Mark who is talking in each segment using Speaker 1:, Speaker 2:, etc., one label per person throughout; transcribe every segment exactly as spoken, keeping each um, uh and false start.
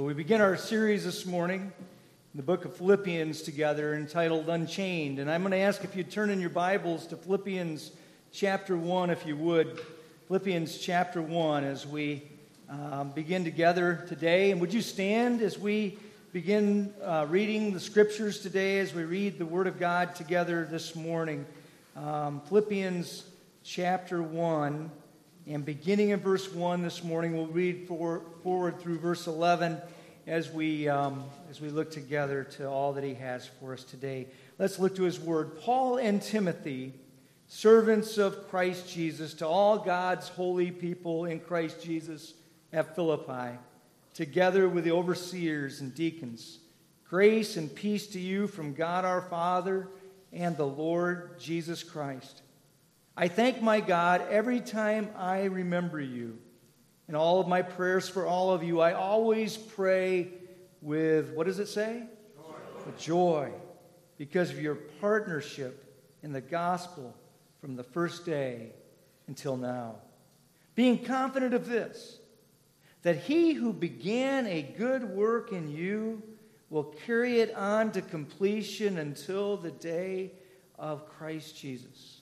Speaker 1: Well, we begin our series this morning in the book of Philippians together entitled Unchained. And I'm going to ask if you'd turn in your Bibles to Philippians chapter one, if you would. Philippians chapter one as we um, begin together today. And would you stand as we begin uh, reading the scriptures today, as we read the Word of God together this morning. Um, Philippians chapter one. And beginning in verse one this morning, we'll read for, forward through verse eleven as we um, as we look together to all that he has for us today. Let's look to his word. Paul and Timothy, servants of Christ Jesus, to all God's holy people in Christ Jesus at Philippi, together with the overseers and deacons, grace and peace to you from God our Father and the Lord Jesus Christ. I thank my God every time I remember you. In all of my prayers for all of you, I always pray with, what does it say? Joy. With joy, because of your partnership in the gospel from the first day until now. Being confident of this, that he who began a good work in you will carry it on to completion until the day of Christ Jesus.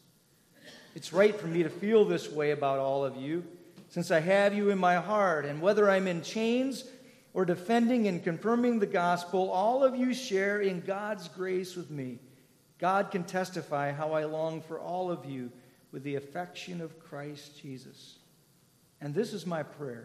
Speaker 1: It's right for me to feel this way about all of you, since I have you in my heart. And whether I'm in chains or defending and confirming the gospel, all of you share in God's grace with me. God can testify how I long for all of you with the affection of Christ Jesus. And this is my prayer,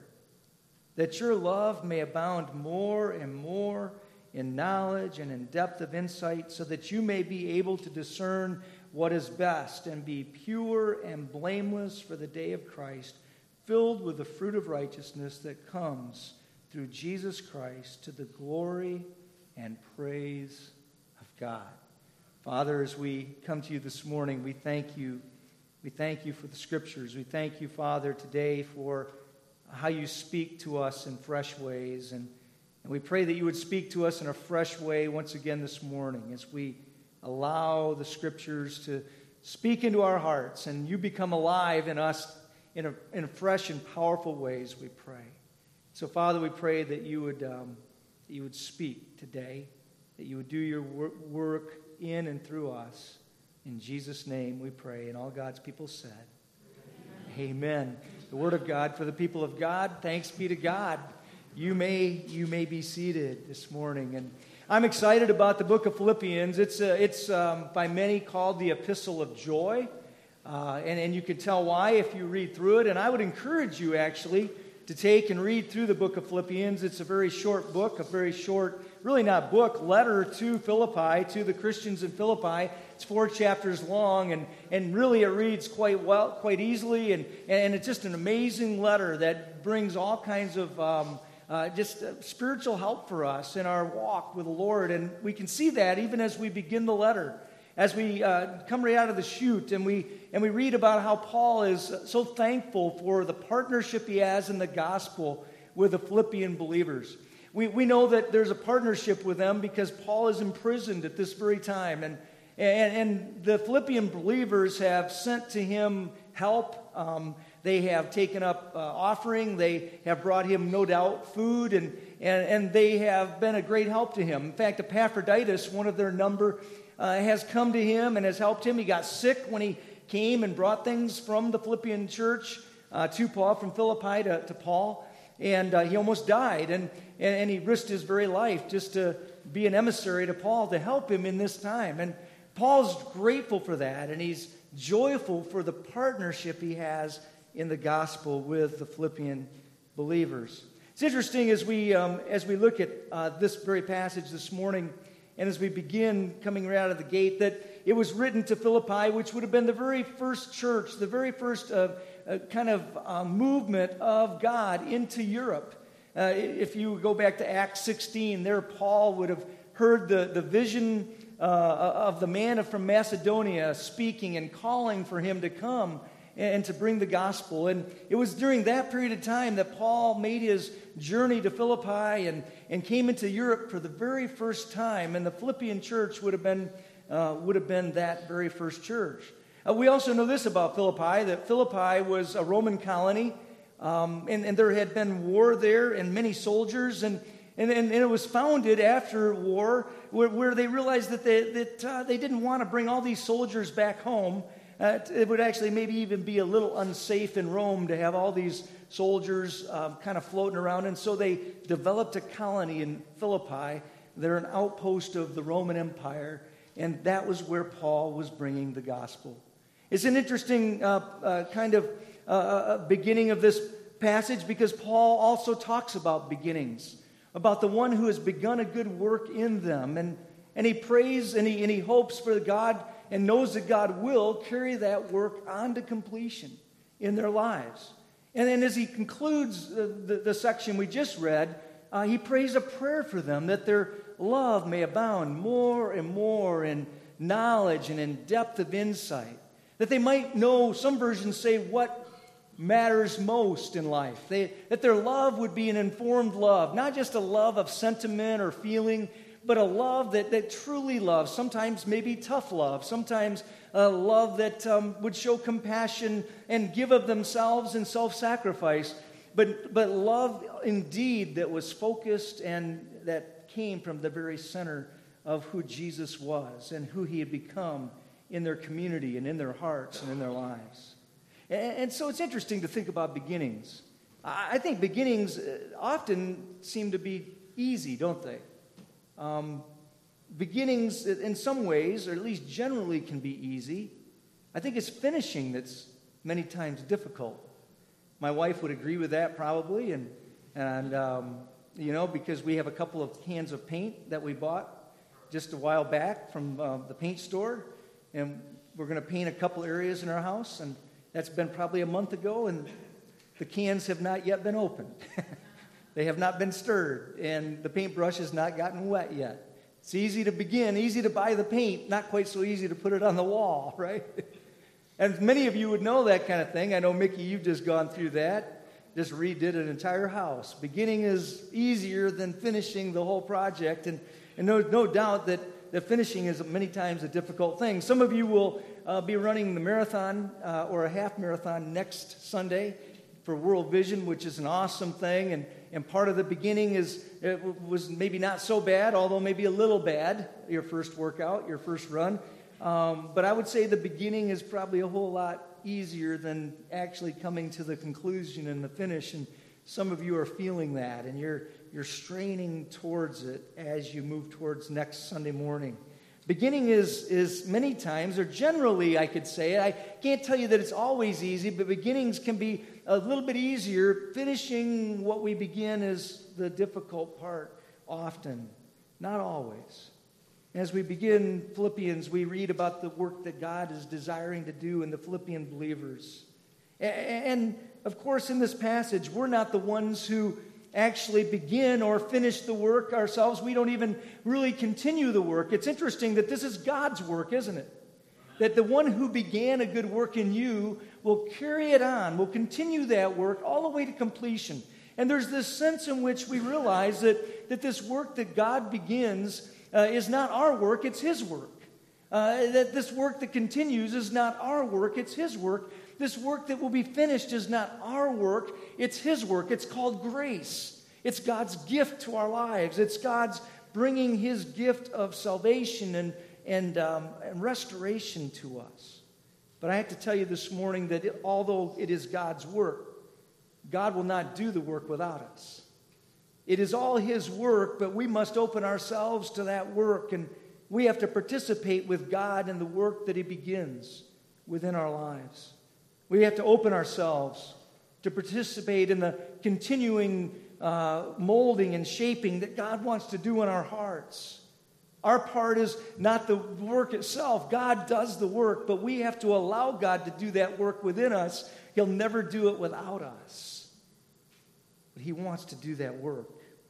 Speaker 1: that your love may abound more and more in knowledge and in depth of insight, so that you may be able to discern what is best and be pure and blameless for the day of Christ, filled with the fruit of righteousness that comes through Jesus Christ to the glory and praise of God. Father, as we come to you this morning, we thank you. We thank you for the scriptures. We thank you, Father, today for how you speak to us in fresh ways. And, and we pray that you would speak to us in a fresh way once again this morning as we allow the scriptures to speak into our hearts and you become alive in us in a, in fresh and powerful ways, we pray. So, Father, we pray that you would um, that you would speak today, that you would do your wor- work in and through us. In Jesus' name we pray, and all God's people said, Amen. Amen. The word of God for the people of God. Thanks be to God. You may you may be seated this morning, and I'm excited about the book of Philippians. It's uh, it's um, by many called the Epistle of Joy, uh, and, and you can tell why if you read through it. And I would encourage you, actually, to take and read through the book of Philippians. It's a very short book, a very short, really not book, letter to Philippi, to the Christians in Philippi. It's four chapters long, and, and really it reads quite well, quite easily, and, and it's just an amazing letter that brings all kinds of Um, Uh, just uh, spiritual help for us in our walk with the Lord. And we can see that even as we begin the letter, as we uh, come right out of the chute and we and we read about how Paul is so thankful for the partnership he has in the gospel with the Philippian believers. We we know that there's a partnership with them because Paul is imprisoned at this very time, and and, and the Philippian believers have sent to him help. Um, They have taken up uh, offering. They have brought him, no doubt, food, and, and, and they have been a great help to him. In fact, Epaphroditus, one of their number, uh, has come to him and has helped him. He got sick when he came and brought things from the Philippian church uh, to Paul, from Philippi to, to Paul, and uh, he almost died, and, and, and he risked his very life just to be an emissary to Paul to help him in this time. And Paul's grateful for that, and he's joyful for the partnership he has in the gospel with the Philippian believers. It's interesting as we um, as we look at uh, this very passage this morning, and as we begin coming right out of the gate, that it was written to Philippi, which would have been the very first church, the very first uh, uh, kind of uh, movement of God into Europe. Uh, if you go back to Acts sixteen, there Paul would have heard the, the vision uh, of the man from Macedonia speaking and calling for him to come and to bring the gospel. And it was during that period of time that Paul made his journey to Philippi and, and came into Europe for the very first time. And the Philippian church would have been uh, would have been that very first church. Uh, we also know this about Philippi, that Philippi was a Roman colony, um, and, and there had been war there and many soldiers. And And, and, and it was founded after war where, where they realized that they, that, uh, they didn't want to bring all these soldiers back home. Uh, it would actually maybe even be a little unsafe in Rome to have all these soldiers um, kind of floating around. And so they developed a colony in Philippi. They're an outpost of the Roman Empire. And that was where Paul was bringing the gospel. It's an interesting uh, uh, kind of uh, beginning of this passage because Paul also talks about beginnings, about the one who has begun a good work in them. And, and he prays and he, and he hopes for God and knows that God will carry that work on to completion in their lives. And then as he concludes the, the, the section we just read, uh, he prays a prayer for them that their love may abound more and more in knowledge and in depth of insight, that they might know, some versions say, what matters most in life. They, that their love would be an informed love, not just a love of sentiment or feeling, but a love that, that truly loves, sometimes maybe tough love, sometimes a love that um, would show compassion and give of themselves in self-sacrifice, but, but love indeed that was focused and that came from the very center of who Jesus was and who he had become in their community and in their hearts and in their lives. And, and so it's interesting to think about beginnings. I, I think beginnings often seem to be easy, don't they? Um, beginnings, in some ways, or at least generally, can be easy. I think it's finishing that's many times difficult. My wife would agree with that probably, and and um, you know, because we have a couple of cans of paint that we bought just a while back from uh, the paint store, and we're going to paint a couple areas in our house, and that's been probably a month ago, and the cans have not yet been opened. They have not been stirred, and the paintbrush has not gotten wet yet. It's easy to begin, easy to buy the paint, not quite so easy to put it on the wall, right? And many of you would know that kind of thing. I know, Mickey, you've just gone through that, just redid an entire house. Beginning is easier than finishing the whole project, and, and no, no doubt that, that finishing is many times a difficult thing. Some of you will uh, be running the marathon uh, or a half marathon next Sunday for World Vision, which is an awesome thing, and, and part of the beginning is it was maybe not so bad, although maybe a little bad, your first workout, your first run. Um, but I would say the beginning is probably a whole lot easier than actually coming to the conclusion and the finish, and some of you are feeling that, and you're you're straining towards it as you move towards next Sunday morning. Beginning is, is many times, or generally I could say, I can't tell you that it's always easy, but beginnings can be a little bit easier. Finishing what we begin is the difficult part often, not always. As we begin Philippians, we read about the work that God is desiring to do in the Philippian believers. And, of course, in this passage, we're not the ones who actually begin or finish the work ourselves. We don't even really continue the work. It's interesting that this is God's work, isn't it? That the one who began a good work in you will carry it on, will continue that work all the way to completion. And there's this sense in which we realize that, that this work that God begins uh, is not our work, it's His work. Uh, that this work that continues is not our work, it's His work. This work that will be finished is not our work, it's His work. It's called grace. It's God's gift to our lives. It's God's bringing His gift of salvation and, and, um, and restoration to us. But I have to tell you this morning that it, although it is God's work, God will not do the work without us. It is all His work, but we must open ourselves to that work, and we have to participate with God in the work that He begins within our lives. We have to open ourselves to participate in the continuing uh, molding and shaping that God wants to do in our hearts. Our part is not the work itself. God does the work, but we have to allow God to do that work within us. He'll never do it without us. But He wants to do that work.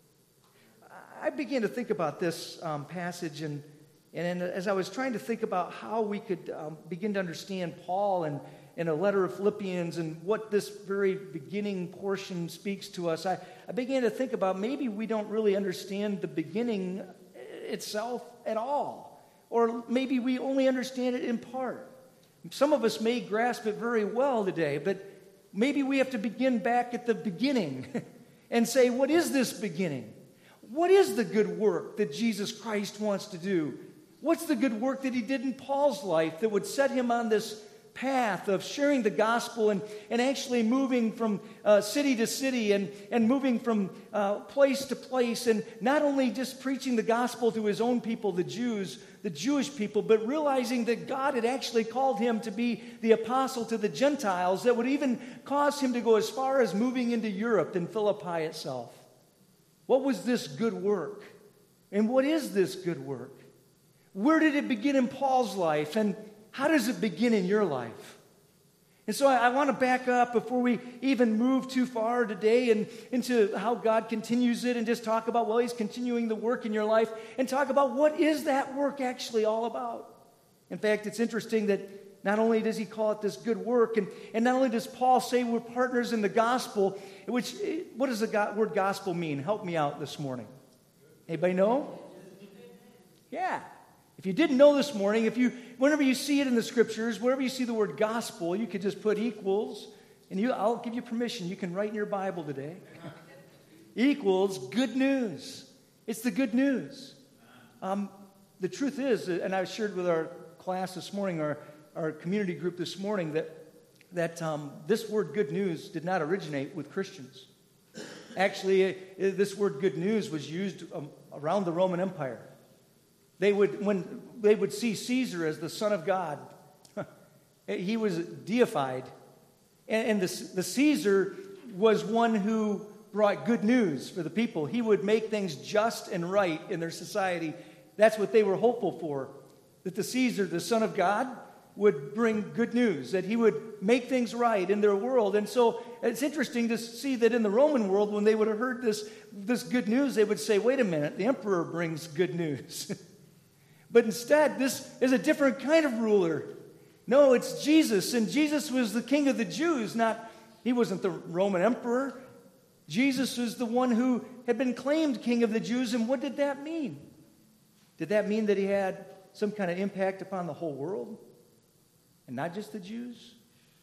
Speaker 1: I began to think about this um, passage, and, and as I was trying to think about how we could um, begin to understand Paul and in a letter of Philippians and what this very beginning portion speaks to us, I, I began to think about maybe we don't really understand the beginning itself at all. Or maybe we only understand it in part. Some of us may grasp it very well today, but maybe we have to begin back at the beginning and say, what is this beginning? What is the good work that Jesus Christ wants to do? What's the good work that he did in Paul's life that would set him on this path of sharing the gospel and, and actually moving from uh, city to city and, and moving from uh, place to place, and not only just preaching the gospel to his own people, the Jews, the Jewish people, but realizing that God had actually called him to be the apostle to the Gentiles that would even cause him to go as far as moving into Europe and Philippi itself. What was this good work? And what is this good work? Where did it begin in Paul's life? And how does it begin in your life? And so I, I want to back up before we even move too far today and into how God continues it, and just talk about, well, he's continuing the work in your life, and talk about what is that work actually all about. In fact, it's interesting that not only does he call it this good work, and, and not only does Paul say we're partners in the gospel, which, what does the go- word gospel mean? Help me out this morning. Anybody know? Yeah. If you didn't know this morning, if you, whenever you see it in the scriptures, wherever you see the word gospel, you could just put equals, and you, I'll give you permission. You can write in your Bible today. Equals good news. It's the good news. Um, the truth is, and I shared with our class this morning, our, our community group this morning, that, that um, this word good news did not originate with Christians. Actually, it, this word good news was used um, around the Roman Empire. They would, when they would see Caesar as the Son of God, he was deified. And, and the, the Caesar was one who brought good news for the people. He would make things just and right in their society. That's what they were hopeful for. That the Caesar, the Son of God, would bring good news. That he would make things right in their world. And so it's interesting to see that in the Roman world, when they would have heard this, this good news, they would say, wait a minute, the emperor brings good news. But instead, this is a different kind of ruler. No, it's Jesus. And Jesus was the king of the Jews. Not, he wasn't the Roman emperor. Jesus was the one who had been claimed king of the Jews. And what did that mean? Did that mean that he had some kind of impact upon the whole world? And not just the Jews?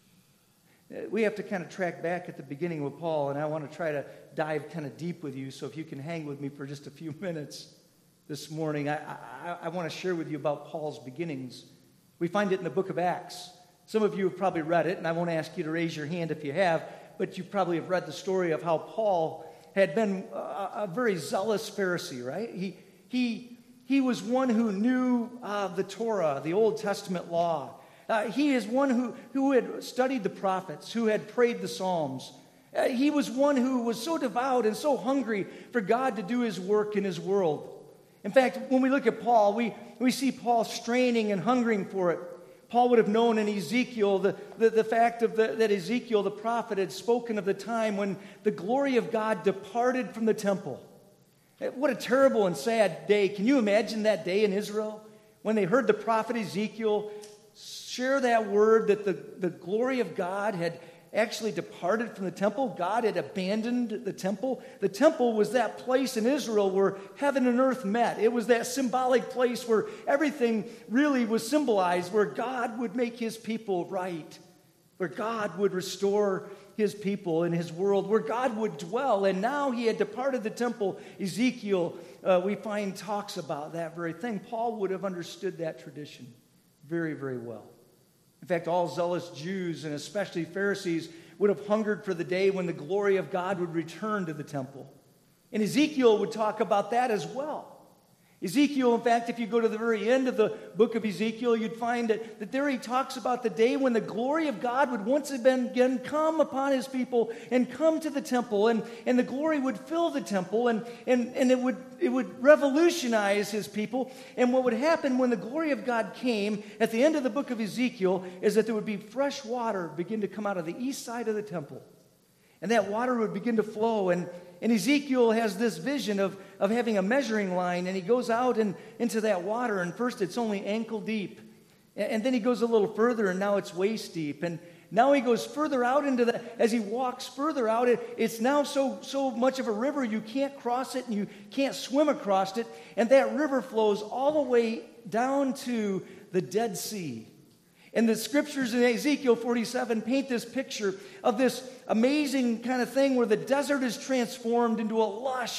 Speaker 1: We have to kind of track back at the beginning with Paul. And I want to try to dive kind of deep with you. So if you can hang with me for just a few minutes this morning, I, I, I want to share with you about Paul's beginnings. We find it in the book of Acts. Some of you have probably read it, and I won't ask you to raise your hand if you have, but you probably have read the story of how Paul had been a, a very zealous Pharisee, right? He, he, he was one who knew uh, the Torah, the Old Testament law. Uh, he is one who, who had studied the prophets, who had prayed the Psalms. Uh, he was one who was so devout and so hungry for God to do his work in his world. In fact, when we look at Paul, we, we see Paul straining and hungering for it. Paul would have known in Ezekiel the, the, the fact of the, that Ezekiel, the prophet, had spoken of the time when the glory of God departed from the temple. What a terrible and sad day. Can you imagine that day in Israel when they heard the prophet Ezekiel share that word that the, the glory of God had actually departed from the temple? God had abandoned the temple. The temple was that place in Israel where heaven and earth met. It was that symbolic place where everything really was symbolized, where God would make his people right, where God would restore his people in his world, where God would dwell. And now he had departed the temple. Ezekiel, uh, we find, talks about that very thing. Paul would have understood that tradition very, very well. In fact, all zealous Jews, and especially Pharisees, would have hungered for the day when the glory of God would return to the temple. And Ezekiel would talk about that as well. Ezekiel, in fact, if you go to the very end of the book of Ezekiel, you'd find that, that there he talks about the day when the glory of God would once again come upon his people and come to the temple, and, and the glory would fill the temple, and, and, and it would it would revolutionize his people. And what would happen when the glory of God came at the end of the book of Ezekiel is that there would be fresh water begin to come out of the east side of the temple. And that water would begin to flow. And, and Ezekiel has this vision of, of having a measuring line, and he goes out and into that water, and first it's only ankle deep. And, and then he goes a little further, and now it's waist deep. And now he goes further out into the, as he walks further out, it, it's now so, so much of a river you can't cross it and you can't swim across it. And that river flows all the way down to the Dead Sea. And the scriptures in Ezekiel forty-seven paint this picture of this amazing kind of thing where the desert is transformed into a lush,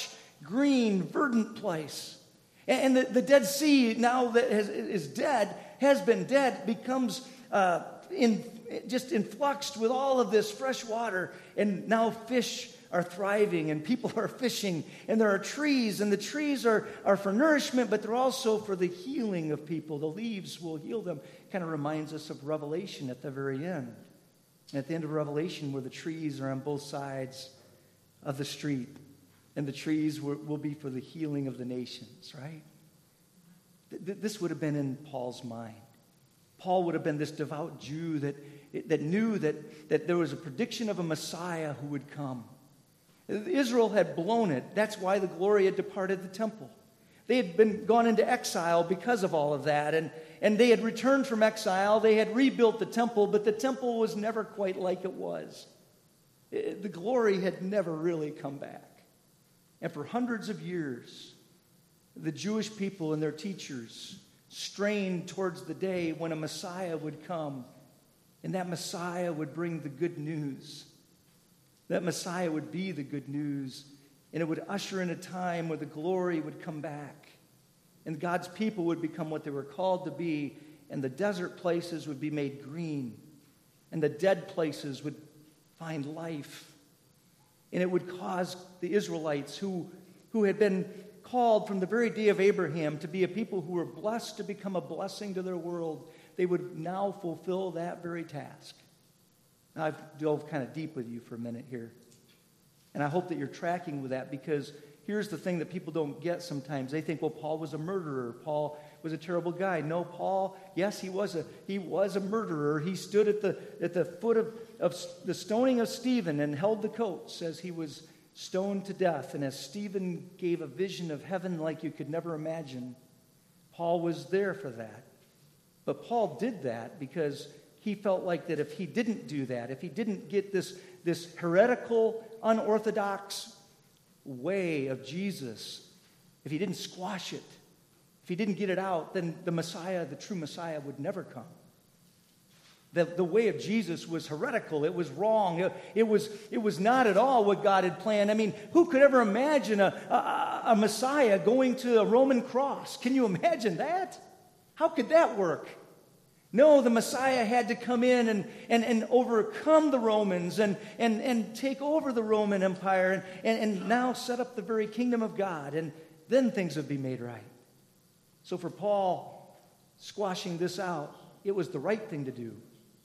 Speaker 1: green, verdant place. And the, the Dead Sea, now that has, is dead, has been dead, becomes uh, in, just influxed with all of this fresh water. And now fish are thriving and people are fishing. And there are trees, and the trees are, are for nourishment, but they're also for the healing of people. The leaves will heal them. Kind of reminds us of Revelation at the very end. And at the end of Revelation, where the trees are on both sides of the street. And the trees will, will be for the healing of the nations, right? Th- this would have been in Paul's mind. Paul would have been this devout Jew that, that knew that, that there was a prediction of a Messiah who would come. Israel had blown it. That's why the glory had departed the temple. They had been gone into exile because of all of that. And, and they had returned from exile. They had rebuilt the temple, but the temple was never quite like it was. The glory had never really come back. And for hundreds of years, the Jewish people and their teachers strained towards the day when a Messiah would come, and that Messiah would bring the good news. That Messiah would be the good news, and it would usher in a time where the glory would come back, and God's people would become what they were called to be, and the desert places would be made green, and the dead places would find life. And it would cause the Israelites, who, who had been called from the very day of Abraham to be a people who were blessed to become a blessing to their world, they would now fulfill that very task. Now, I've dove kind of deep with you for a minute here. And I hope that you're tracking with that, because here's the thing that people don't get sometimes. They think, well, Paul was a murderer. Paul was a terrible guy. No, Paul, yes, he was a he was a murderer. He stood at the at the foot of, of the stoning of Stephen and held the coats as he was stoned to death. And as Stephen gave a vision of heaven like you could never imagine, Paul was there for that. But Paul did that because he felt like that if he didn't do that, if he didn't get this, this heretical, unorthodox way of Jesus, if he didn't squash it, if he didn't get it out, then the Messiah, the true Messiah, would never come. The, the way of Jesus was heretical. It was wrong. It, it, was, it was not at all what God had planned. I mean, who could ever imagine a, a, a Messiah going to a Roman cross? Can you imagine that? How could that work? No, the Messiah had to come in and, and, and overcome the Romans and, and, and take over the Roman Empire and, and, and now set up the very kingdom of God. And then things would be made right. So for Paul, squashing this out, it was the right thing to do.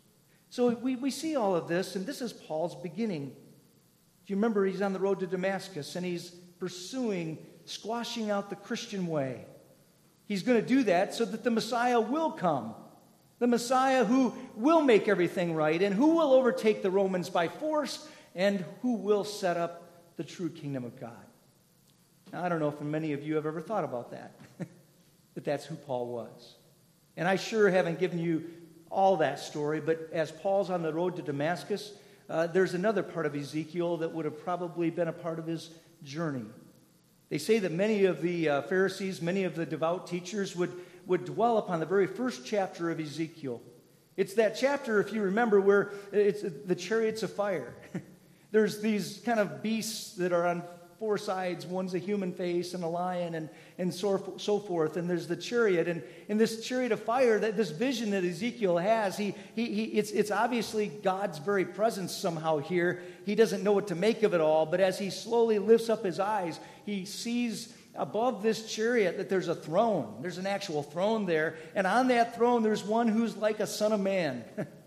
Speaker 1: So we, we see all of this, and this is Paul's beginning. If you remember, he's on the road to Damascus, and he's pursuing squashing out the Christian way. He's going to do that so that the Messiah will come. The Messiah who will make everything right, and who will overtake the Romans by force, and who will set up the true kingdom of God. Now, I don't know if many of you have ever thought about that, that that's who Paul was. And I sure haven't given you all that story, but as Paul's on the road to Damascus, uh, there's another part of Ezekiel that would have probably been a part of his journey. They say that many of the uh, Pharisees, many of the devout teachers would, would dwell upon the very first chapter of Ezekiel. It's that chapter, if you remember, where it's the chariots of fire. There's these kind of beasts that are on four sides. One's a human face and a lion and, and so, so forth. And there's the chariot. And in this chariot of fire, that this vision that Ezekiel has, he, he, he, it's, it's obviously God's very presence somehow here. He doesn't know what to make of it all. But as he slowly lifts up his eyes, he sees above this chariot that there's a throne. There's an actual throne there. And on that throne, there's one who's like a son of man.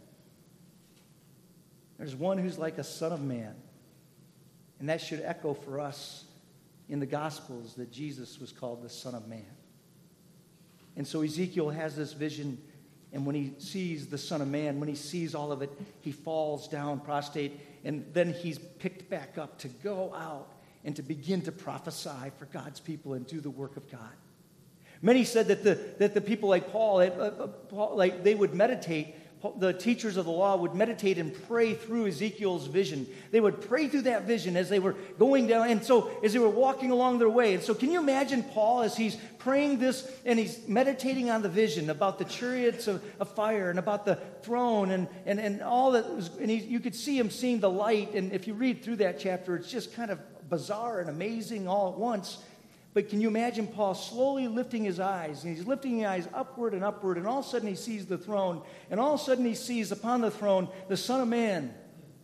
Speaker 1: There's one who's like a son of man. And that should echo for us in the Gospels that Jesus was called the Son of Man. And so Ezekiel has this vision, and when he sees the Son of Man, when he sees all of it, he falls down prostrate, and then he's picked back up to go out and to begin to prophesy for God's people and do the work of God. Many said that the that the people like Paul, uh, Paul like they would meditate. The teachers of the law would meditate and pray through Ezekiel's vision. They would pray through that vision as they were going down. And so as they were walking along their way. And so can you imagine Paul as he's praying this and he's meditating on the vision about the chariots of, of fire and about the throne and, and, and all that was, and he, you could see him seeing the light. And if you read through that chapter, it's just kind of bizarre and amazing all at once. But can you imagine Paul slowly lifting his eyes, and he's lifting his eyes upward and upward, and all of a sudden he sees the throne, and all of a sudden he sees upon the throne the Son of Man.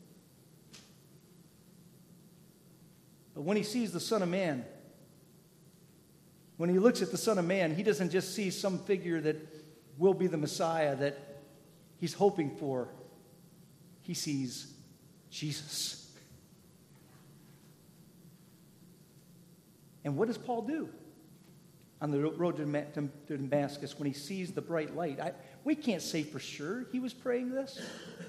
Speaker 1: But when he sees the Son of Man, when he looks at the Son of Man, he doesn't just see some figure that will be the Messiah that he's hoping for. He sees Jesus. And what does Paul do on the road to Damascus when he sees the bright light? I, we can't say for sure he was praying this.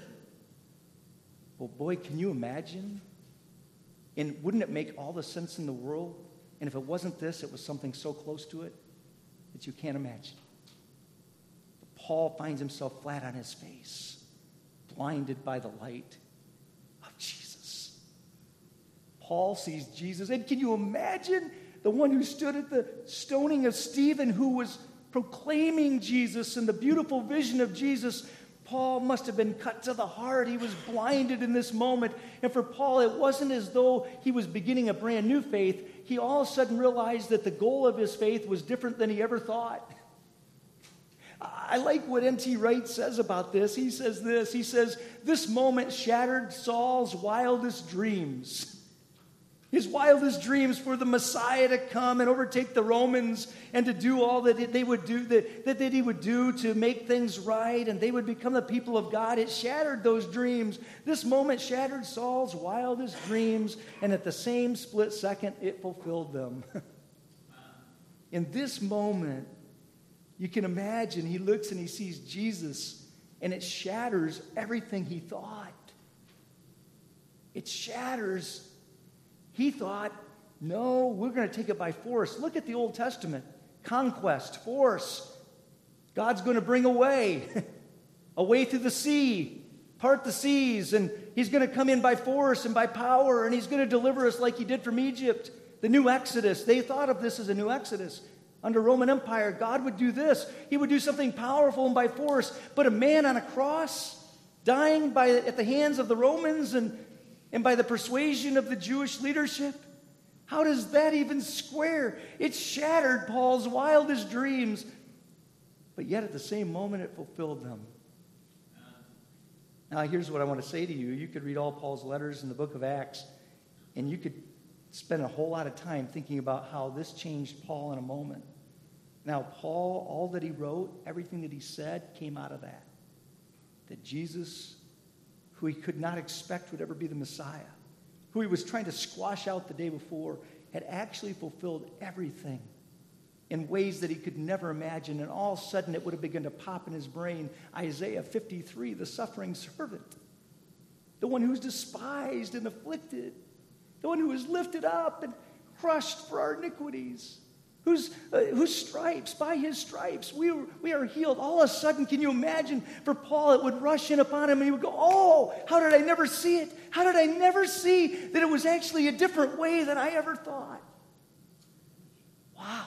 Speaker 1: Well, boy, can you imagine? And wouldn't it make all the sense in the world? And if it wasn't this, it was something so close to it that you can't imagine. But Paul finds himself flat on his face, blinded by the light of Jesus. Paul sees Jesus. And can you imagine the one who stood at the stoning of Stephen, who was proclaiming Jesus and the beautiful vision of Jesus? Paul must have been cut to the heart. He was blinded in this moment. And for Paul, it wasn't as though he was beginning a brand new faith. He all of a sudden realized that the goal of his faith was different than he ever thought. I like what N T Wright says about this. He says this. He says, this moment shattered Saul's wildest dreams. His wildest dreams for the Messiah to come and overtake the Romans and to do all that they would do, that, that he would do to make things right, and they would become the people of God. It shattered those dreams. This moment shattered Saul's wildest dreams, and at the same split second, it fulfilled them. In this moment, you can imagine he looks and he sees Jesus, and it shatters everything he thought. It shatters. He thought, no, we're going to take it by force. Look at the Old Testament. Conquest, force. God's going to bring a way, a way through the sea, part the seas, and he's going to come in by force and by power, and he's going to deliver us like he did from Egypt. The new Exodus. They thought of this as a new Exodus. Under Roman Empire, God would do this. He would do something powerful and by force. But a man on a cross, dying by, at the hands of the Romans and And by the persuasion of the Jewish leadership? How does that even square? It shattered Paul's wildest dreams. But yet at the same moment it fulfilled them. Now here's what I want to say to you. You could read all Paul's letters in the book of Acts, and you could spend a whole lot of time thinking about how this changed Paul in a moment. Now Paul, all that he wrote, everything that he said came out of that. That Jesus, who he could not expect would ever be the Messiah, who he was trying to squash out the day before, had actually fulfilled everything in ways that he could never imagine. And all of a sudden it would have begun to pop in his brain. Isaiah fifty-three, the suffering servant, the one who's despised and afflicted, the one who was lifted up and crushed for our iniquities, Whose, uh, whose stripes, by his stripes, we, we are healed. All of a sudden, can you imagine, for Paul, it would rush in upon him and he would go, oh, how did I never see it? How did I never see that it was actually a different way than I ever thought? Wow.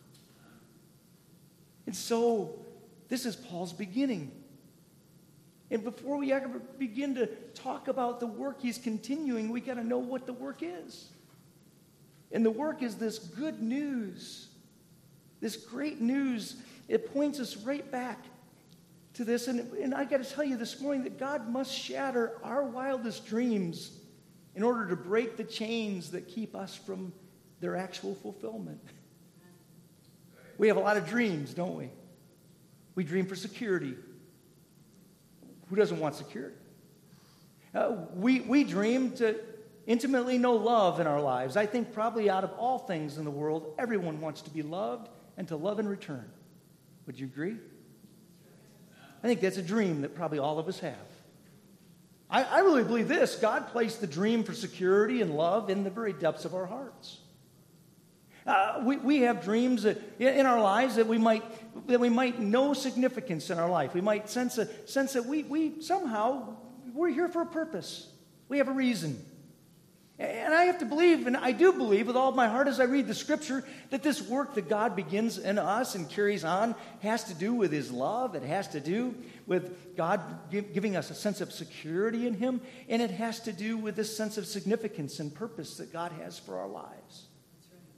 Speaker 1: And so, this is Paul's beginning. And before we ever begin to talk about the work he's continuing, we got to know what the work is. And the work is this good news, this great news. It points us right back to this. And, and I got to tell you this morning that God must shatter our wildest dreams in order to break the chains that keep us from their actual fulfillment. We have a lot of dreams, don't we? We dream for security. Who doesn't want security? Uh, we, we dream to intimately know love in our lives. I think probably out of all things in the world, everyone wants to be loved and to love in return. Would you agree? I think that's a dream that probably all of us have. I, I really believe this. God placed the dream for security and love in the very depths of our hearts. Uh, we, we have dreams that, in our lives that we might that we might know significance in our life. We might sense a sense that we we somehow we're here for a purpose. We have a reason. And I have to believe, and I do believe with all of my heart as I read the Scripture, that this work that God begins in us and carries on has to do with His love. It has to do with God give, giving us a sense of security in Him. And it has to do with this sense of significance and purpose that God has for our lives.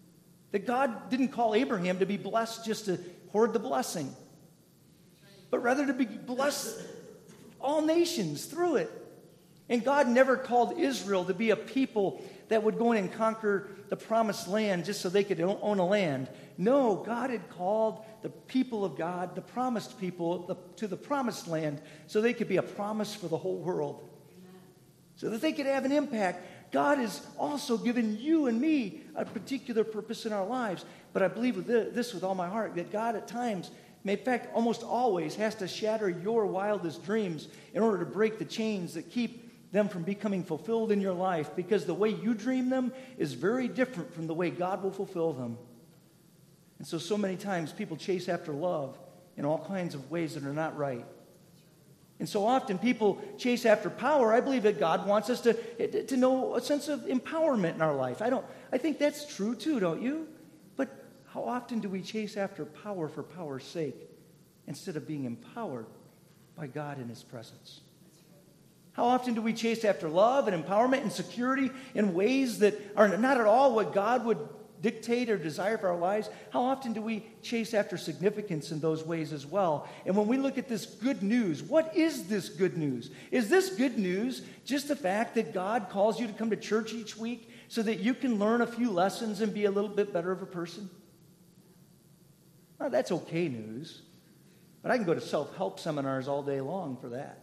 Speaker 1: That God didn't call Abraham to be blessed just to hoard the blessing, but rather to be blessed all nations through it. And God never called Israel to be a people that would go in and conquer the promised land just so they could own a land. No, God had called the people of God, the promised people, the, to the promised land so they could be a promise for the whole world. So that they could have an impact. God has also given you and me a particular purpose in our lives. But I believe with this with all my heart, that God at times, in fact, almost always has to shatter your wildest dreams in order to break the chains that keep them from becoming fulfilled in your life, because the way you dream them is very different from the way God will fulfill them. And so, so many times people chase after love in all kinds of ways that are not right. And so often people chase after power. I believe that God wants us to, to know a sense of empowerment in our life. I don't. I think that's true too, don't you? But how often do we chase after power for power's sake instead of being empowered by God in His presence? How often do we chase after love and empowerment and security in ways that are not at all what God would dictate or desire for our lives? How often do we chase after significance in those ways as well? And when we look at this good news, what is this good news? Is this good news just the fact that God calls you to come to church each week so that you can learn a few lessons and be a little bit better of a person? Well, that's okay news. But I can go to self-help seminars all day long for that.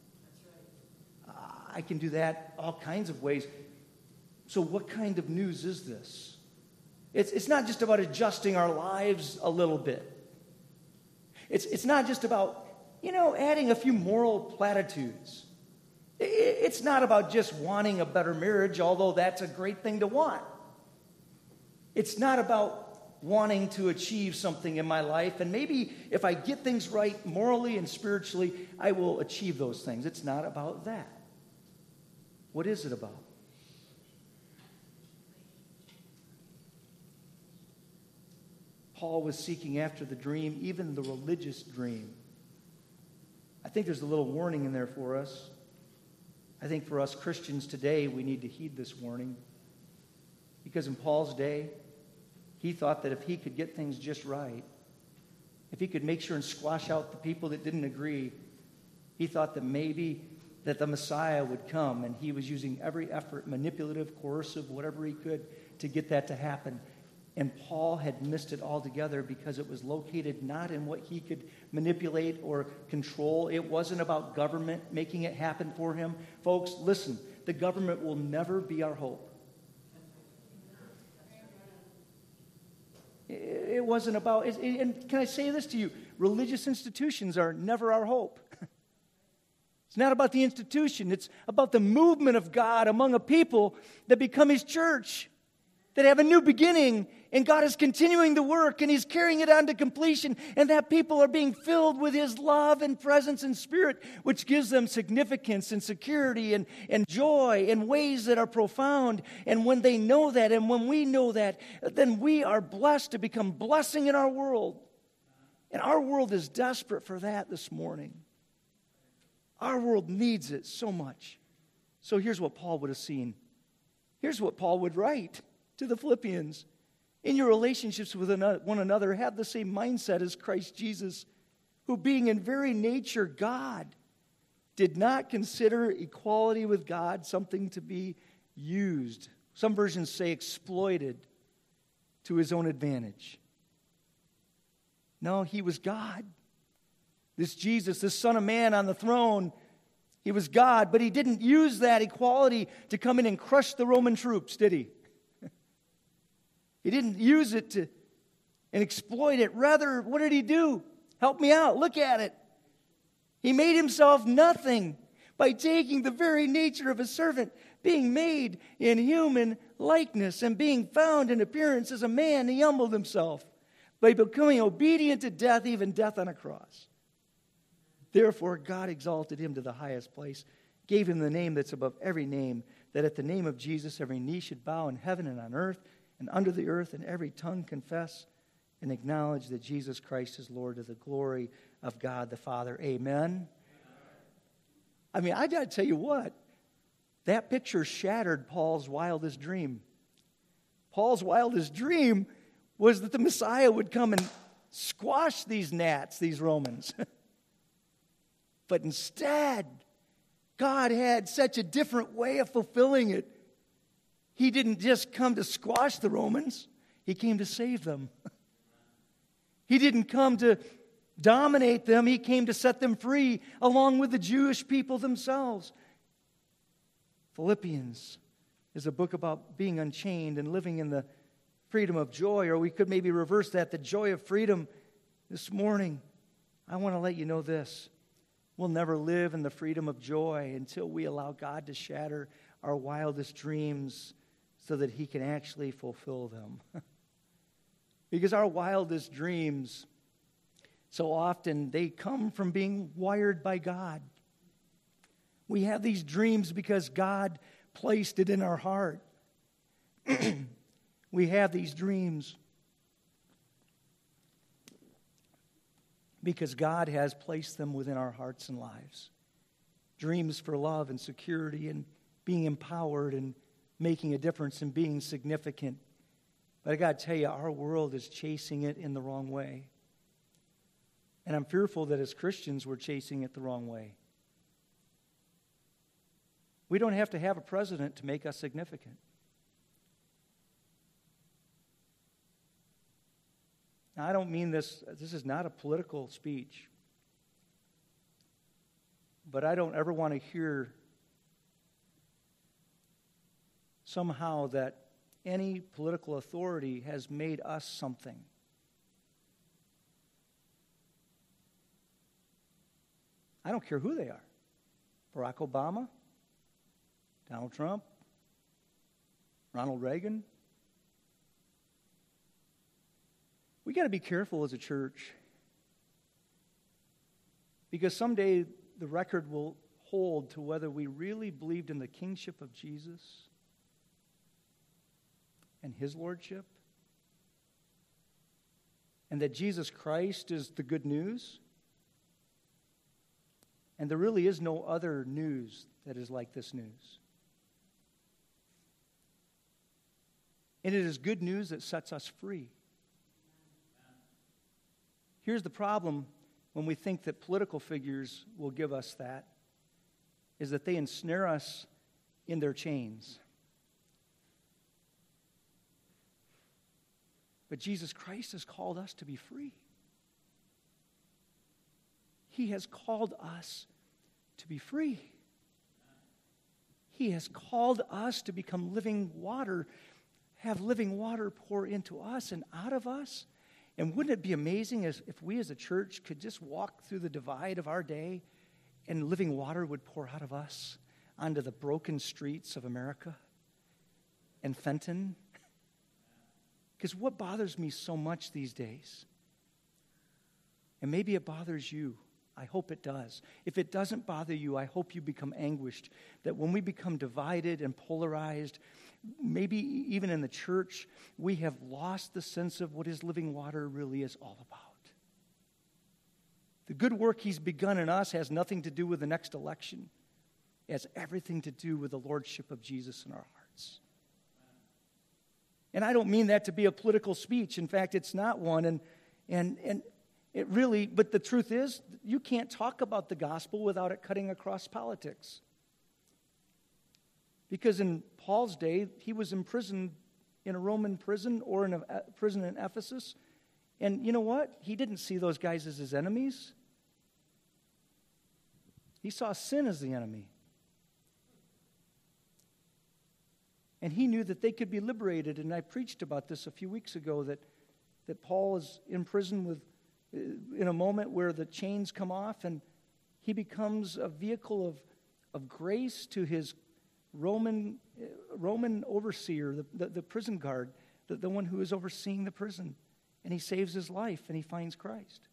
Speaker 1: I can do that all kinds of ways. So what kind of news is this? It's, it's not just about adjusting our lives a little bit. It's, it's not just about, you know, adding a few moral platitudes. It, it's not about just wanting a better marriage, although that's a great thing to want. It's not about wanting to achieve something in my life, and maybe if I get things right morally and spiritually, I will achieve those things. It's not about that. What is it about? Paul was seeking after the dream, even the religious dream. I think there's a little warning in there for us. I think for us Christians today, we need to heed this warning. Because in Paul's day, he thought that if he could get things just right, if he could make sure and squash out the people that didn't agree, he thought that maybe that the Messiah would come, and he was using every effort, manipulative, coercive, whatever he could, to get that to happen. And Paul had missed it altogether because it was located not in what he could manipulate or control. It wasn't about government making it happen for him. Folks, listen, the government will never be our hope. It wasn't about, and can I say this to you? Religious institutions are never our hope. It's not about the institution. It's about the movement of God among a people that become His church, that have a new beginning, and God is continuing the work, and He's carrying it on to completion, and that people are being filled with His love and presence and Spirit, which gives them significance and security and, and joy in ways that are profound. And when they know that, and when we know that, then we are blessed to become blessing in our world. And our world is desperate for that this morning. Our world needs it so much. So here's what Paul would have seen. Here's what Paul would write to the Philippians. In your relationships with one another, have the same mindset as Christ Jesus, who being in very nature God, did not consider equality with God something to be used. Some versions say exploited to His own advantage. No, He was God. This Jesus, this Son of Man on the throne, He was God, but He didn't use that equality to come in and crush the Roman troops, did He? He didn't use it to and exploit it. Rather, what did He do? Help me out. Look at it. He made Himself nothing by taking the very nature of a servant, being made in human likeness, and being found in appearance as a man. He humbled Himself by becoming obedient to death, even death on a cross. Therefore, God exalted Him to the highest place, gave Him the name that's above every name, that at the name of Jesus every knee should bow in heaven and on earth and under the earth, and every tongue confess and acknowledge that Jesus Christ is Lord, to the glory of God the Father. Amen. I mean, I got to tell you what, that picture shattered Paul's wildest dream. Paul's wildest dream was that the Messiah would come and squash these gnats, these Romans. But instead, God had such a different way of fulfilling it. He didn't just come to squash the Romans. He came to save them. He didn't come to dominate them. He came to set them free along with the Jewish people themselves. Philippians is a book about being unchained and living in the freedom of joy, or we could maybe reverse that, the joy of freedom. This morning, I want to let you know this. We'll never live in the freedom of joy until we allow God to shatter our wildest dreams so that He can actually fulfill them. Because our wildest dreams, so often, they come from being wired by God. We have these dreams because God placed it in our heart. We have these dreams because God has placed them within our hearts and lives. Dreams for love and security and being empowered and making a difference and being significant. But I got to tell you, our world is chasing it in the wrong way. And I'm fearful that as Christians, we're chasing it the wrong way. We don't have to have a president to make us significant. Now, I don't mean this, this is not a political speech. But I don't ever want to hear somehow that any political authority has made us something. I don't care who they are. Barack Obama, Donald Trump, Ronald Reagan. We got to be careful as a church, because someday the record will hold to whether we really believed in the kingship of Jesus and His lordship, and that Jesus Christ is the good news. And there really is no other news that is like this news. And it is good news that sets us free. Here's the problem when we think that political figures will give us that, is that they ensnare us in their chains. But Jesus Christ has called us to be free. He has called us to be free. He has called us to become living water, have living water pour into us and out of us. And wouldn't it be amazing as, if we as a church could just walk through the divide of our day and living water would pour out of us onto the broken streets of America and Fenton? Because what bothers me so much these days, and maybe it bothers you, I hope it does. If it doesn't bother you, I hope you become anguished, that when we become divided and polarized, maybe even in the church, we have lost the sense of what His living water really is all about. The good work He's begun in us has nothing to do with the next election. It has everything to do with the lordship of Jesus in our hearts. And I don't mean that to be a political speech. In fact, it's not one. And and and it really, but the truth is, you can't talk about the gospel without it cutting across politics. Because in Paul's day, he was imprisoned in a Roman prison or in a prison in Ephesus. And you know what? He didn't see those guys as his enemies. He saw sin as the enemy. And he knew that they could be liberated. And I preached about this a few weeks ago, that, that Paul is in prison with, in a moment where the chains come off and he becomes a vehicle of, of grace to his Roman Roman overseer, the, the, the prison guard, the, the one who is overseeing the prison. And he saves his life and he finds Christ.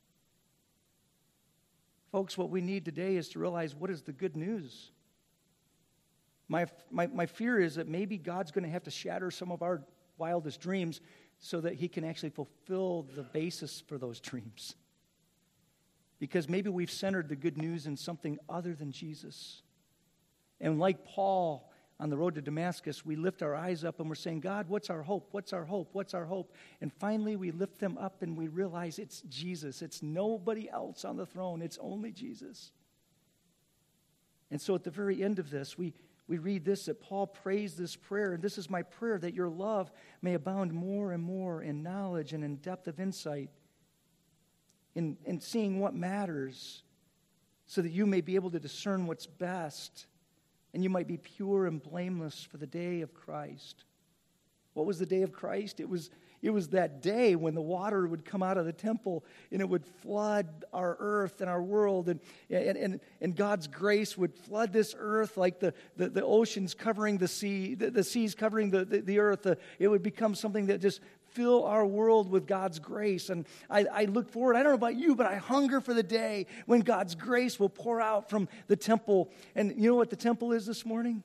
Speaker 1: Folks, what we need today is to realize, what is the good news? My, my, my fear is that maybe God's going to have to shatter some of our wildest dreams so that He can actually fulfill the basis for those dreams. Because maybe we've centered the good news in something other than Jesus. And like Paul, on the road to Damascus, we lift our eyes up and we're saying, God, what's our hope? What's our hope? What's our hope? And finally we lift them up and we realize it's Jesus. It's nobody else on the throne. It's only Jesus. And so at the very end of this, we, we read this, that Paul prays this prayer, and this is my prayer, that your love may abound more and more in knowledge and in depth of insight, in, in seeing what matters, so that you may be able to discern what's best, and you might be pure and blameless for the day of Christ. What was the day of Christ? It was, it was that day when the water would come out of the temple and it would flood our earth and our world, and, and, and, and God's grace would flood this earth like the, the, the oceans covering the sea, the, the seas covering the, the, the earth. Uh, it would become something that just fill our world with God's grace. And I, I look forward, I don't know about you, but I hunger for the day when God's grace will pour out from the temple. And you know what the temple is this morning?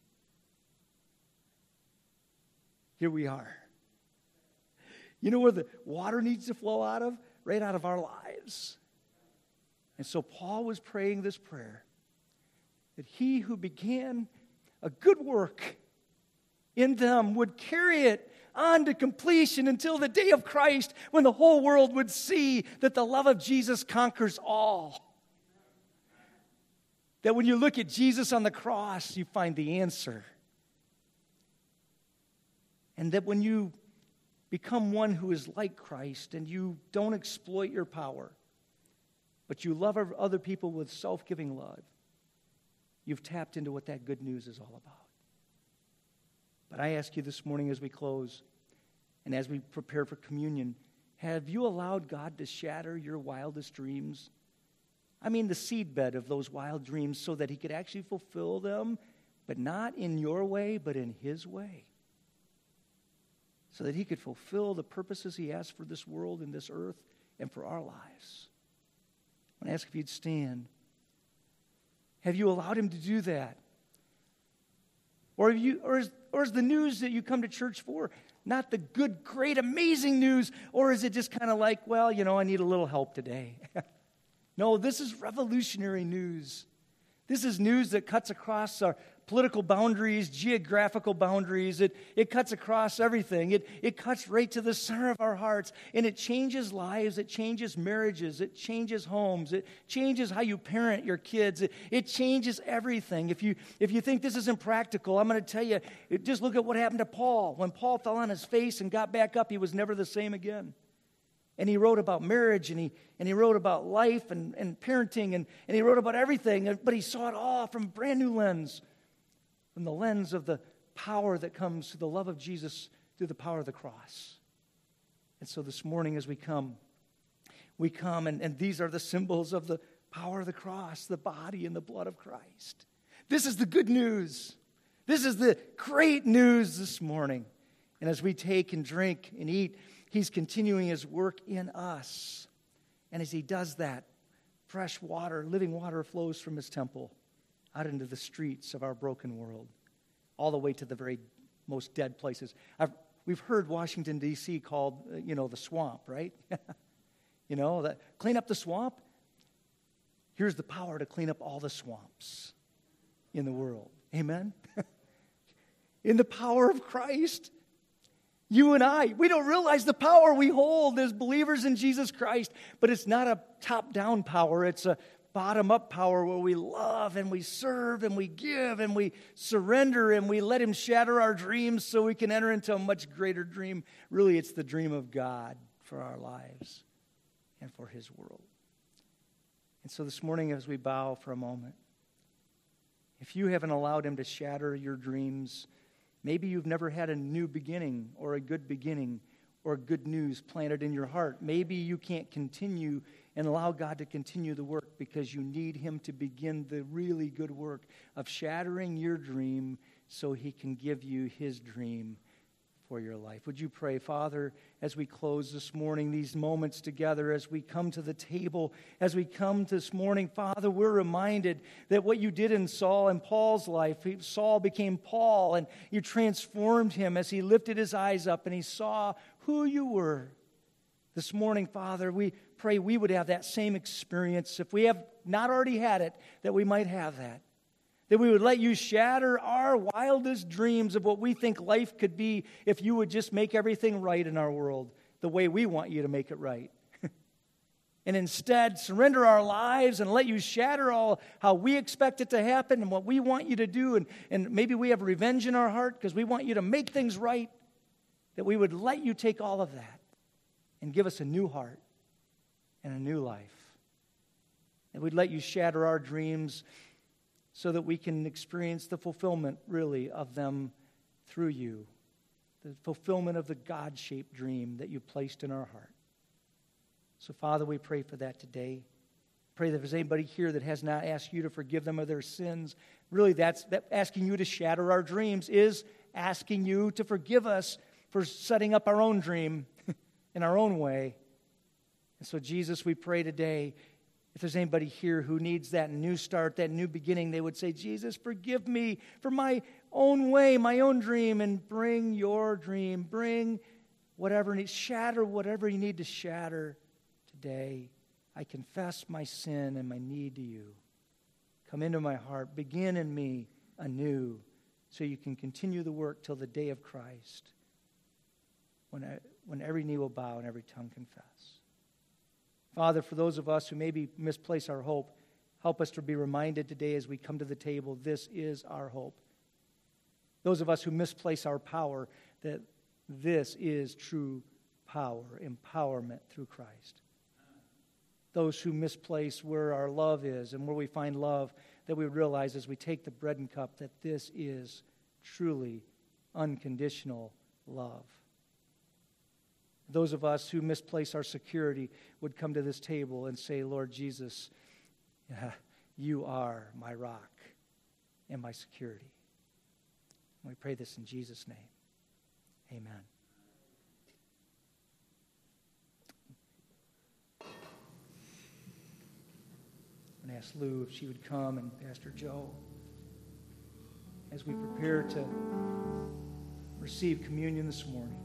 Speaker 1: Here we are. You know where the water needs to flow out of? Right out of our lives. And so Paul was praying this prayer, that he who began a good work in them would carry it on to completion until the day of Christ, when the whole world would see that the love of Jesus conquers all. That when you look at Jesus on the cross, you find the answer. And that when you become one who is like Christ and you don't exploit your power, but you love other people with self-giving love, you've tapped into what that good news is all about. But I ask you this morning as we close and as we prepare for communion, have you allowed God to shatter your wildest dreams? I mean the seedbed of those wild dreams, so that he could actually fulfill them, but not in your way, but in his way. So that he could fulfill the purposes he has for this world and this earth and for our lives. I want to ask if you'd stand. Have you allowed him to do that? Or, have you, or, is, or is the news that you come to church for not the good, great, amazing news? Or is it just kind of like, well, you know, I need a little help today? No, this is revolutionary news. This is news that cuts across our political boundaries, geographical boundaries. It, it cuts across everything. It, it cuts right to the center of our hearts. And it changes lives. It changes marriages. It changes homes. It changes how you parent your kids. It, it changes everything. If you, if you think this isn't practical, I'm going to tell you, just look at what happened to Paul. When Paul fell on his face and got back up, he was never the same again. And he wrote about marriage, and he and he wrote about life and, and parenting, and, and he wrote about everything, but he saw it all from a brand new lens, from the lens of the power that comes through the love of Jesus through the power of the cross. And so this morning as we come, we come, and, and these are the symbols of the power of the cross, the body and the blood of Christ. This is the good news. This is the great news this morning. And as we take and drink and eat, he's continuing his work in us. And as he does that, fresh water, living water flows from his temple out into the streets of our broken world, all the way to the very most dead places. I've, we've heard Washington, D C called, uh, you know, the swamp, right? You know, that, clean up the swamp. Here's the power to clean up all the swamps in the world. Amen? In the power of Christ. You and I, we don't realize the power we hold as believers in Jesus Christ, but it's not a top-down power. It's a bottom-up power where we love and we serve and we give and we surrender and we let him shatter our dreams so we can enter into a much greater dream. Really, it's the dream of God for our lives and for his world. And so this morning as we bow for a moment, if you haven't allowed him to shatter your dreams, maybe you've never had a new beginning or a good beginning or good news planted in your heart. Maybe you can't continue and allow God to continue the work because you need him to begin the really good work of shattering your dream so he can give you his dream for your life. Would you pray, Father, as we close this morning, these moments together, as we come to the table, as we come this morning, Father, we're reminded that what you did in Saul and Paul's life, Saul became Paul, and you transformed him as he lifted his eyes up and he saw who you were. This morning, Father, we pray we would have that same experience. If we have not already had it, that we might have that. That we would let you shatter our wildest dreams of what we think life could be if you would just make everything right in our world the way we want you to make it right. And instead, surrender our lives and let you shatter all how we expect it to happen and what we want you to do. And, and maybe we have revenge in our heart because we want you to make things right. That we would let you take all of that and give us a new heart and a new life. That we'd let you shatter our dreams so that we can experience the fulfillment, really, of them through you. The fulfillment of the God-shaped dream that you placed in our heart. So, Father, we pray for that today. Pray that if there's anybody here that has not asked you to forgive them of their sins, really that's that asking you to shatter our dreams is asking you to forgive us for setting up our own dream in our own way. And so, Jesus, we pray today, if there's anybody here who needs that new start, that new beginning, they would say, Jesus, forgive me for my own way, my own dream, and bring your dream. Bring whatever needs, shatter whatever you need to shatter today. I confess my sin and my need to you. Come into my heart. Begin in me anew so you can continue the work till the day of Christ when, I, when every knee will bow and every tongue confess. Father, for those of us who maybe misplace our hope, help us to be reminded today as we come to the table, this is our hope. Those of us who misplace our power, that this is true power, empowerment through Christ. Those who misplace where our love is and where we find love, that we realize as we take the bread and cup that this is truly unconditional love. Those of us who misplace our security would come to this table and say, Lord Jesus, yeah, you are my rock and my security. And we pray this in Jesus' name. Amen. I'm going to ask Lou if she would come, and Pastor Joe, as we prepare to receive communion this morning.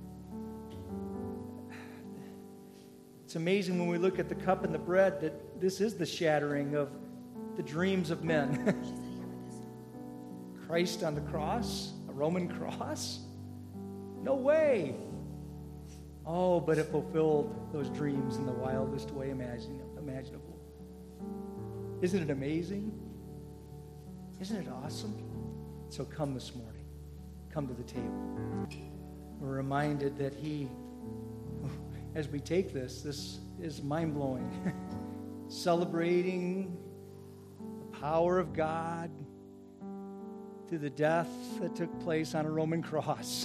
Speaker 1: It's amazing when we look at the cup and the bread that this is the shattering of the dreams of men. Christ on the cross, a Roman cross? No way. Oh, but it fulfilled those dreams in the wildest way imaginable. Isn't it amazing? Isn't it awesome? So come this morning. Come to the table. We're reminded that he, as we take this, this is mind-blowing. Celebrating the power of God through the death that took place on a Roman cross.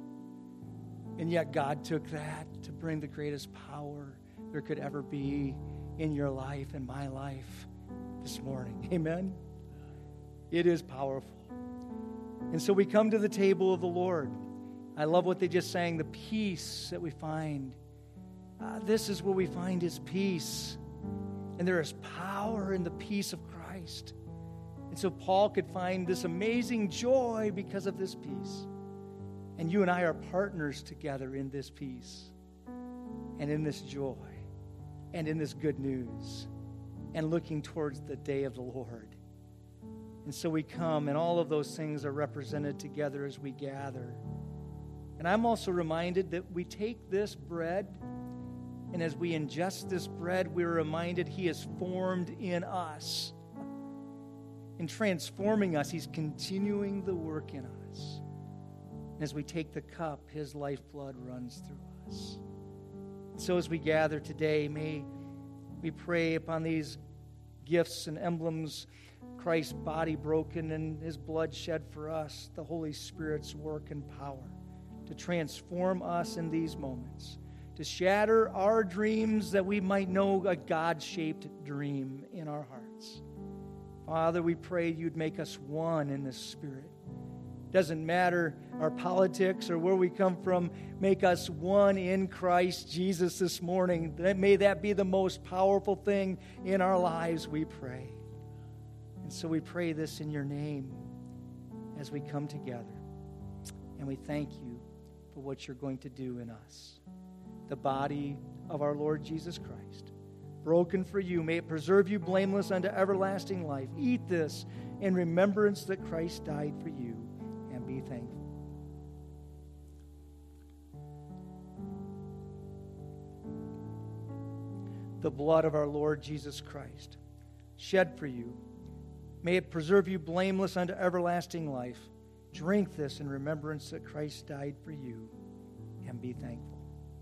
Speaker 1: And yet God took that to bring the greatest power there could ever be in your life and my life this morning. Amen? It is powerful. And so we come to the table of the Lord. I love what they just sang, the peace that we find. Uh, this is where we find his peace. And there is power in the peace of Christ. And so Paul could find this amazing joy because of this peace. And you and I are partners together in this peace and in this joy and in this good news and looking towards the day of the Lord. And so we come, and all of those things are represented together as we gather. And I'm also reminded that we take this bread, and as we ingest this bread, we're reminded he is formed in us. In transforming us, he's continuing the work in us. And as we take the cup, his lifeblood runs through us. And so as we gather today, may we pray upon these gifts and emblems, Christ's body broken and his blood shed for us, the Holy Spirit's work and power to transform us in these moments, to shatter our dreams that we might know a God-shaped dream in our hearts. Father, we pray you'd make us one in the Spirit. Doesn't matter our politics or where we come from, make us one in Christ Jesus this morning. May that be the most powerful thing in our lives, we pray. And so we pray this in your name as we come together. And we thank you for what you're going to do in us. The body of our Lord Jesus Christ, broken for you, may it preserve you blameless unto everlasting life. Eat this in remembrance that Christ died for you, and be thankful. The blood of our Lord Jesus Christ, shed for you, may it preserve you blameless unto everlasting life. Drink this in remembrance that Christ died for you, and be thankful.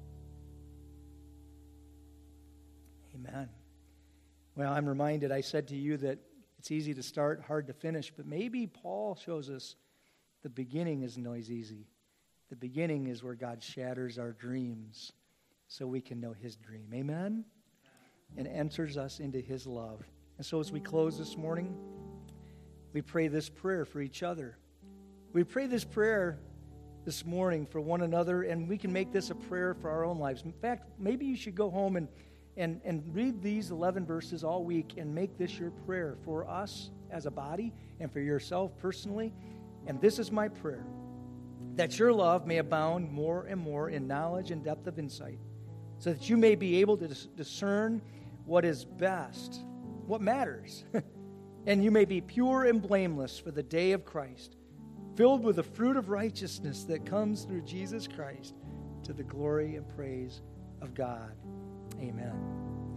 Speaker 1: Amen. Well, I'm reminded, I said to you that it's easy to start, hard to finish, but maybe Paul shows us the beginning isn't always easy. The beginning is where God shatters our dreams so we can know his dream. Amen? And enters us into his love. And so as we close this morning, we pray this prayer for each other. We pray this prayer this morning for one another, and we can make this a prayer for our own lives. In fact, maybe you should go home and And, and read these eleven verses all week and make this your prayer for us as a body and for yourself personally. And this is my prayer, that your love may abound more and more in knowledge and depth of insight, so that you may be able to dis- discern what is best, what matters, and you may be pure and blameless for the day of Christ, filled with the fruit of righteousness that comes through Jesus Christ, to the glory and praise of God. Amen.